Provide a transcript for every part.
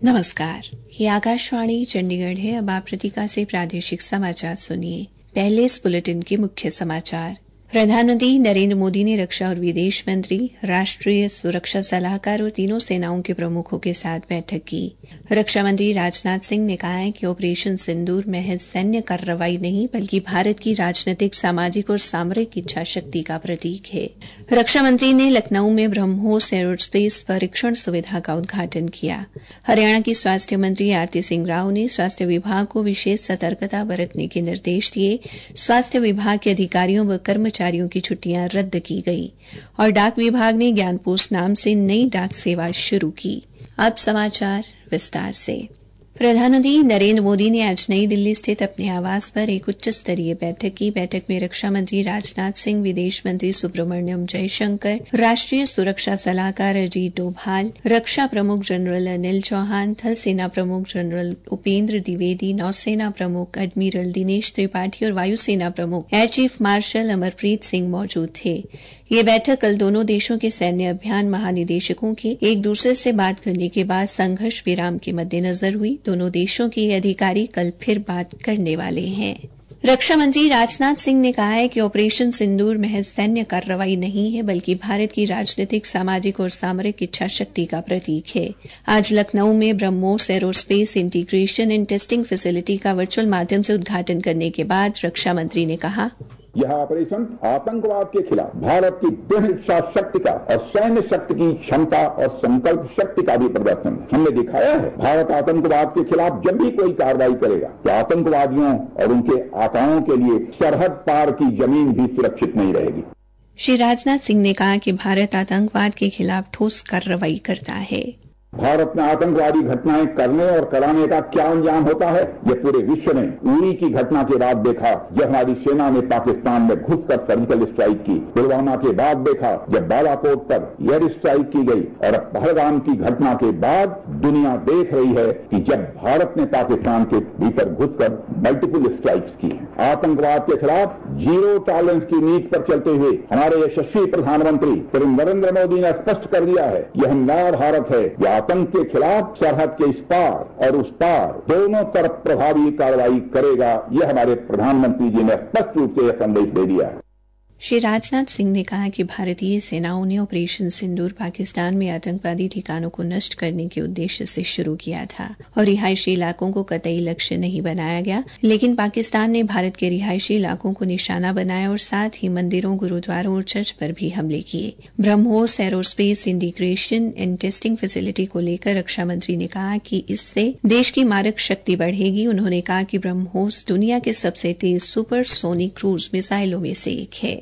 नमस्कार, ये आकाशवाणी चंडीगढ़ है। अब आप प्रतीका से प्रादेशिक समाचार सुनिए। पहले इस बुलेटिन के मुख्य समाचार। प्रधानमंत्री नरेंद्र मोदी ने रक्षा और विदेश मंत्री, राष्ट्रीय सुरक्षा सलाहकार और तीनों सेनाओं के प्रमुखों के साथ बैठक की। रक्षा मंत्री राजनाथ सिंह ने कहा है कि ऑपरेशन सिंदूर महज सैन्य कार्रवाई नहीं बल्कि भारत की राजनीतिक, सामाजिक और सामरिक इच्छा शक्ति का प्रतीक है। रक्षा मंत्री ने लखनऊ में ब्रह्मोस एरोस्पेस परीक्षण सुविधा का उद्घाटन किया। हरियाणा की स्वास्थ्य मंत्री आरती सिंह राव ने स्वास्थ्य विभाग को विशेष सतर्कता बरतने के निर्देश दिए। स्वास्थ्य विभाग के अधिकारियों व कर्मचारियों की छुट्टियां रद्द की गई और डाक विभाग ने ज्ञान पोस्ट नाम से नई डाक सेवा शुरू की। अब समाचार विस्तार से। प्रधानमंत्री नरेंद्र मोदी ने आज नई दिल्ली स्थित अपने आवास पर एक उच्च स्तरीय बैठक की। बैठक में रक्षा मंत्री राजनाथ सिंह, विदेश मंत्री सुब्रमण्यम जयशंकर, राष्ट्रीय सुरक्षा सलाहकार अजीत डोभाल, रक्षा प्रमुख जनरल अनिल चौहान, थल सेना प्रमुख जनरल उपेंद्र द्विवेदी, नौसेना प्रमुख एडमिरल दिनेश त्रिपाठी और वायुसेना प्रमुख air chief marshal Amarpreet Singh मौजूद थे। ये बैठक कल दोनों देशों के सैन्य अभियान महानिदेशकों के एक दूसरे से बात करने के बाद संघर्ष विराम के मद्देनजर हुई। दोनों देशों के अधिकारी कल फिर बात करने वाले हैं। रक्षा मंत्री राजनाथ सिंह ने कहा है कि ऑपरेशन सिंदूर महज सैन्य कार्रवाई नहीं है बल्कि भारत की राजनीतिक, सामाजिक और सामरिक इच्छा शक्ति का प्रतीक है। आज लखनऊ में BrahMos aerospace integration and testing facility का वर्चुअल माध्यम से उद्घाटन करने के बाद रक्षा मंत्री ने कहा, यह ऑपरेशन आतंकवाद के खिलाफ भारत की दृढ़ इच्छा शक्ति का और सैन्य शक्ति की क्षमता और संकल्प शक्ति का भी प्रदर्शन है। हमने दिखाया है भारत आतंकवाद के खिलाफ जब भी कोई कार्रवाई करेगा तो आतंकवादियों और उनके आकाओं के लिए सरहद पार की जमीन भी सुरक्षित नहीं रहेगी। श्री राजनाथ सिंह ने कहा कि भारत आतंकवाद के खिलाफ ठोस कार्रवाई करता है। भारत में आतंकवादी घटनाएं करने और कराने का क्या अंजाम होता है, यह पूरे विश्व ने उरी की घटना के बाद देखा जब हमारी सेना ने पाकिस्तान में घुसकर सर्जिकल स्ट्राइक की। पुलवामा के बाद देखा जब बालाकोट पर एयर स्ट्राइक की गई और अब पहलगाम की घटना के बाद दुनिया देख रही है कि जब भारत ने पाकिस्तान के भीतर घुसकर मल्टीपल स्ट्राइक्स की। आतंकवाद के खिलाफ जीरो टॉलरेंस की नीति पर चलते हुए हमारे यशस्वी प्रधानमंत्री श्री नरेंद्र मोदी ने स्पष्ट कर दिया है, यह नया भारत है। आतंक के खिलाफ सरहद के इस पार और उस पार दोनों तरफ प्रभावी कार्रवाई करेगा। यह हमारे प्रधानमंत्री जी ने स्पष्ट रूप से यह संदेश दे दिया है। श्री राजनाथ सिंह ने कहा कि भारतीय सेनाओं ने ऑपरेशन सिंदूर पाकिस्तान में आतंकवादी ठिकानों को नष्ट करने के उद्देश्य से शुरू किया था और रिहायशी इलाकों को कतई लक्ष्य नहीं बनाया गया, लेकिन पाकिस्तान ने भारत के रिहायशी इलाकों को निशाना बनाया और साथ ही मंदिरों, गुरुद्वारों और चर्च पर भी हमले किए। BrahMos aerospace integration and testing facility को लेकर रक्षा मंत्री ने कहा कि इससे देश की मारक शक्ति बढ़ेगी। उन्होंने कहा कि ब्रह्मोस दुनिया के सबसे तेज सुपरसोनिक क्रूज मिसाइलों में से एक है।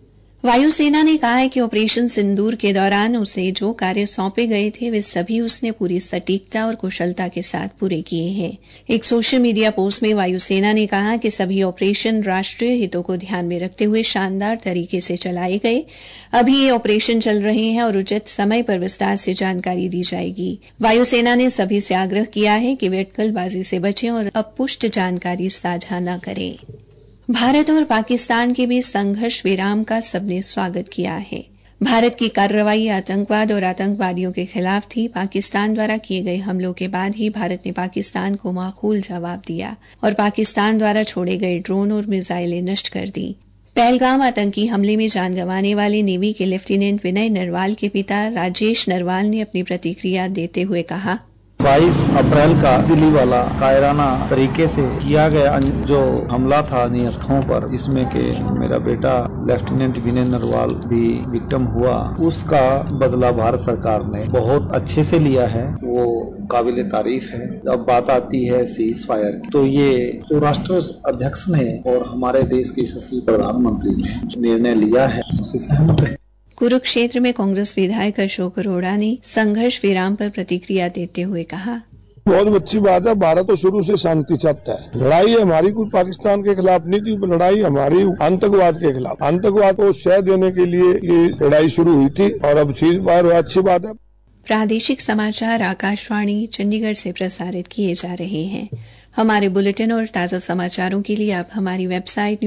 वायुसेना ने कहा है कि ऑपरेशन सिंदूर के दौरान उसे जो कार्य सौंपे गए थे वे सभी उसने पूरी सटीकता और कुशलता के साथ पूरे किए हैं। एक सोशल मीडिया पोस्ट में वायुसेना ने कहा कि सभी ऑपरेशन राष्ट्रीय हितों को ध्यान में रखते हुए शानदार तरीके से चलाए गए। अभी ये ऑपरेशन चल रहे हैं और उचित समय पर विस्तार से जानकारी दी जाएगी। वायुसेना ने सभी से आग्रह किया है कि वे अटकलबाजी से बचें और अपुष्ट जानकारी साझा न करें। भारत और पाकिस्तान के बीच संघर्ष विराम का सबने स्वागत किया है। भारत की कार्रवाई आतंकवाद और आतंकवादियों के खिलाफ थी। पाकिस्तान द्वारा किए गए हमलों के बाद ही भारत ने पाकिस्तान को माकूल जवाब दिया और पाकिस्तान द्वारा छोड़े गए ड्रोन और मिसाइलें नष्ट कर दी। पहलगाम आतंकी हमले में जान गंवाने वाले नेवी के लेफ्टिनेंट विनय नरवाल के पिता राजेश नरवाल ने अपनी प्रतिक्रिया देते हुए कहा, 22 अप्रैल का दिल्ली वाला कायराना तरीके से किया गया जो हमला था नियतों पर, जिसमें कि मेरा बेटा लेफ्टिनेंट विनय नरवाल भी विक्टिम हुआ, उसका बदला भारत सरकार ने बहुत अच्छे से लिया है। वो काबिल तारीफ है। जब बात आती है सीज फायर की, तो ये तो राष्ट्र अध्यक्ष ने और हमारे देश के यशस्वी प्रधानमंत्री ने निर्णय लिया है, उससे सहमत है। कुरुक्षेत्र में कांग्रेस विधायक अशोक अरोड़ा ने संघर्ष विराम पर प्रतिक्रिया देते हुए कहा, बहुत अच्छी बात है। भारत तो शुरू से शांति चाहता है। लड़ाई हमारी कोई पाकिस्तान के खिलाफ नहीं थी, लड़ाई हमारी आतंकवाद के खिलाफ, आतंकवाद को शह देने के लिए ये लड़ाई शुरू हुई थी और अब चीज बाहर अच्छी बात है। प्रादेशिक समाचार आकाशवाणी चंडीगढ़ से प्रसारित किए जा रहे हैं। हमारे बुलेटिन और ताज़ा समाचारों के लिए आप हमारी वेबसाइट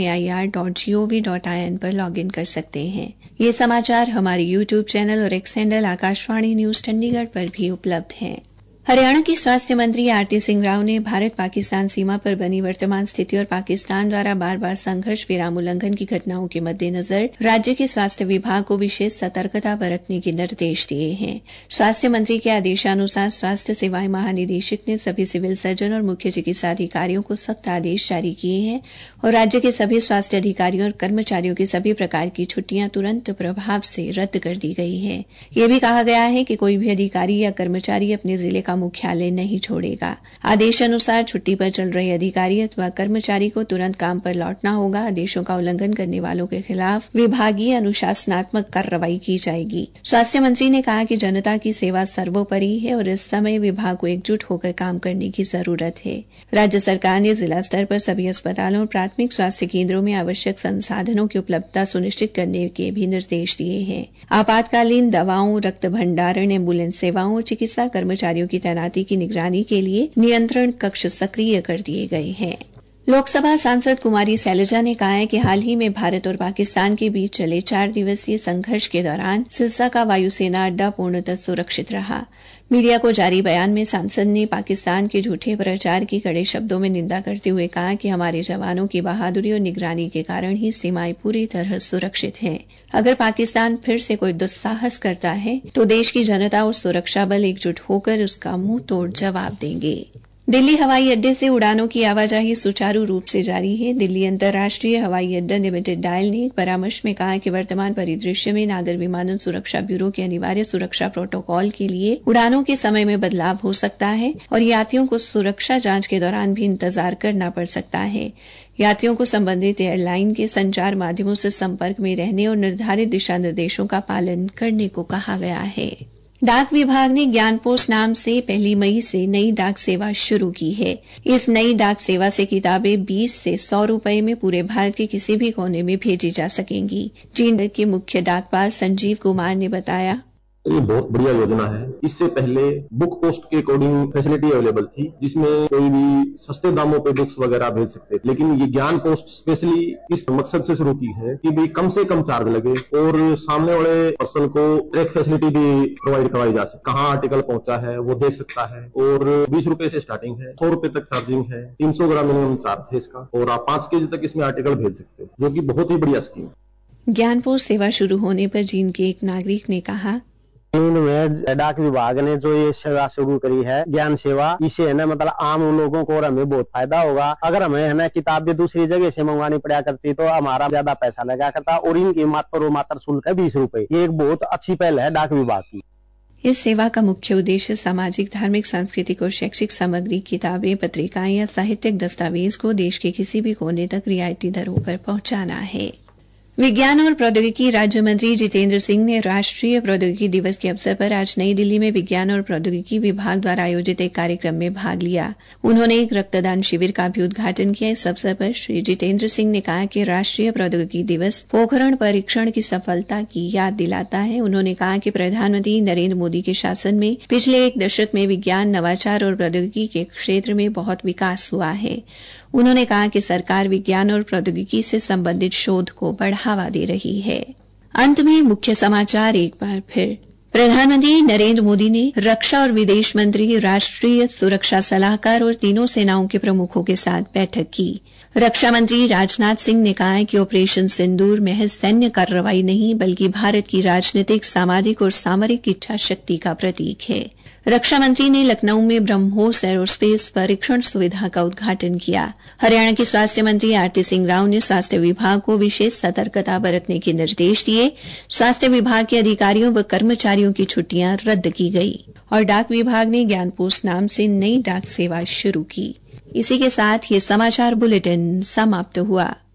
newsonair.gov.in पर लॉगिन कर सकते हैं। ये समाचार हमारे YouTube चैनल और X handle Akashvani news Chandigarh पर भी उपलब्ध हैं। हरियाणा की स्वास्थ्य मंत्री आरती सिंह राव ने भारत पाकिस्तान सीमा पर बनी वर्तमान स्थिति और पाकिस्तान द्वारा बार बार संघर्ष विराम उल्लंघन की घटनाओं के मद्देनजर राज्य के स्वास्थ्य विभाग को विशेष सतर्कता बरतने के निर्देश दिए हैं। स्वास्थ्य मंत्री के आदेशानुसार स्वास्थ्य सेवाएं महानिदेशक ने सभी सिविल सर्जन और मुख्य चिकित्सा अधिकारियों को सख्त आदेश जारी किए हैं और राज्य के सभी स्वास्थ्य अधिकारियों और कर्मचारियों की सभी प्रकार की छुट्टियां तुरंत प्रभाव से रद्द कर दी गई है। यह भी कहा गया है कि कोई भी अधिकारी या कर्मचारी अपने जिले का मुख्यालय नहीं छोड़ेगा। आदेश अनुसार छुट्टी पर चल रहे अधिकारी अथवा कर्मचारी को तुरंत काम पर लौटना होगा। आदेशों का उल्लंघन करने वालों के खिलाफ विभागीय अनुशासनात्मक कार्रवाई की जाएगी। स्वास्थ्य मंत्री ने कहा कि जनता की सेवा सर्वोपरि है और इस समय विभाग को एकजुट होकर काम करने की जरूरत है। राज्य सरकार ने जिला स्तर पर सभी अस्पतालों और प्राथमिक स्वास्थ्य केंद्रों में आवश्यक संसाधनों की उपलब्धता सुनिश्चित करने के भी निर्देश दिए हैं। आपातकालीन दवाओं, रक्त भंडारण, एम्बुलेंस सेवाओं और चिकित्सा कर्मचारियों की तैनाती की निगरानी के लिए नियंत्रण कक्ष सक्रिय कर दिए गए हैं। लोकसभा सांसद कुमारी सैलजा ने कहा है कि हाल ही में भारत और पाकिस्तान के बीच चले 4 दिवसीय संघर्ष के दौरान सिरसा का वायुसेना अड्डा पूर्णतः सुरक्षित रहा। मीडिया को जारी बयान में सांसद ने पाकिस्तान के झूठे प्रचार की कड़े शब्दों में निंदा करते हुए कहा कि हमारे जवानों की बहादुरी और निगरानी के कारण ही सीमाएं पूरी तरह सुरक्षित हैं। अगर पाकिस्तान फिर से कोई दुस्साहस करता है तो देश की जनता और सुरक्षा बल एकजुट होकर उसका मुंह तोड़ जवाब देंगे। दिल्ली हवाई अड्डे से उड़ानों की आवाजाही सुचारू रूप से जारी है। दिल्ली अंतर्राष्ट्रीय हवाई अड्डा लिमिटेड डायल ने एक परामर्श में कहा कि वर्तमान परिदृश्य में नागर विमानन सुरक्षा ब्यूरो के अनिवार्य सुरक्षा प्रोटोकॉल के लिए उड़ानों के समय में बदलाव हो सकता है और यात्रियों को सुरक्षा जांच के दौरान भी इंतजार करना पड़ सकता है। यात्रियों को संबंधित एयरलाइन के संचार माध्यमों से संपर्क में रहने और निर्धारित दिशा निर्देशों का पालन करने को कहा गया है। डाक विभाग ने ज्ञान पोस्ट नाम से 1 मई से नई डाक सेवा शुरू की है। इस नई डाक सेवा से किताबें 20 से 100 रुपए में पूरे भारत के किसी भी कोने में भेजी जा सकेंगी। जींद के मुख्य डाकपाल संजीव कुमार ने बताया, ये बहुत बढ़िया योजना है। इससे पहले बुक पोस्ट के अकॉर्डिंग फैसिलिटी अवेलेबल थी, जिसमें कोई भी सस्ते दामों पे बुक्स वगैरह भेज सकते, लेकिन ये ज्ञान पोस्ट स्पेशली इस मकसद से शुरू की है कि भी कम से कम चार्ज लगे और सामने वाले पर्सन को ट्रैक फैसिलिटी भी प्रोवाइड करवाई जा सके। कहाँ आर्टिकल पहुंचा है वो देख सकता है और 20 रुपए से स्टार्टिंग है, 100 रुपए तक चार्जिंग है, 300 ग्राम मिनिमम चार्ज है इसका और आप 5 केजी तक इसमें आर्टिकल भेज सकते हो, जो की बहुत ही बढ़िया स्कीम। ज्ञान पोस्ट सेवा शुरू होने पर जींद के एक नागरिक ने कहा, डाक विभाग ने जो ये सेवा शुरू करी है ज्ञान सेवा, इसे है ना मतलब आम लोगों को और हमें बहुत फायदा होगा। अगर हमें है ना किताबें दूसरी जगह से मंगवानी पड़ा करती तो हमारा ज्यादा पैसा लगा करता और इनकी मात्र शुल्क है 20 रुपए। ये एक बहुत अच्छी पहल है डाक विभाग की। इस सेवा का मुख्य उद्देश्य सामाजिक, धार्मिक, सांस्कृतिक और शैक्षिक सामग्री, किताबें, पत्रिकाएं या साहित्यिक दस्तावेज को देश के किसी भी कोने तक रियायती दरों पर पहुंचाना है। विज्ञान और प्रौद्योगिकी राज्य मंत्री जितेंद्र सिंह ने राष्ट्रीय प्रौद्योगिकी दिवस के अवसर पर आज नई दिल्ली में विज्ञान और प्रौद्योगिकी विभाग द्वारा आयोजित एक कार्यक्रम में भाग लिया। उन्होंने एक रक्तदान शिविर का भी उद्घाटन किया। इस अवसर पर श्री जितेंद्र सिंह ने कहा कि राष्ट्रीय प्रौद्योगिकी दिवस पोखरण परीक्षण की सफलता की याद दिलाता है। उन्होंने कहा कि प्रधानमंत्री नरेंद्र मोदी के शासन में पिछले 1 दशक में विज्ञान, नवाचार और प्रौद्योगिकी के क्षेत्र में बहुत विकास हुआ है। उन्होंने कहा कि सरकार विज्ञान और प्रौद्योगिकी से संबंधित शोध को बढ़ावा दे रही है। अंत में मुख्य समाचार एक बार फिर। प्रधानमंत्री नरेंद्र मोदी ने रक्षा और विदेश मंत्री, राष्ट्रीय सुरक्षा सलाहकार और तीनों सेनाओं के प्रमुखों के साथ बैठक की। रक्षा मंत्री राजनाथ सिंह ने कहा है कि ऑपरेशन सिंदूर महज सैन्य कार्रवाई नहीं बल्कि भारत की राजनीतिक, सामाजिक और सामरिक इच्छा शक्ति का प्रतीक है। रक्षा मंत्री ने लखनऊ में ब्रह्मोस एरोस्पेस परीक्षण सुविधा का उद्घाटन किया। हरियाणा की स्वास्थ्य मंत्री आरती सिंह राव ने स्वास्थ्य विभाग को विशेष सतर्कता बरतने के निर्देश दिए। स्वास्थ्य विभाग के अधिकारियों व कर्मचारियों की छुट्टियां रद्द की गई और डाक विभाग ने ज्ञान पोस्ट नाम से नई डाक सेवा शुरू की। इसी के साथ ये समाचार बुलेटिन समाप्त हुआ।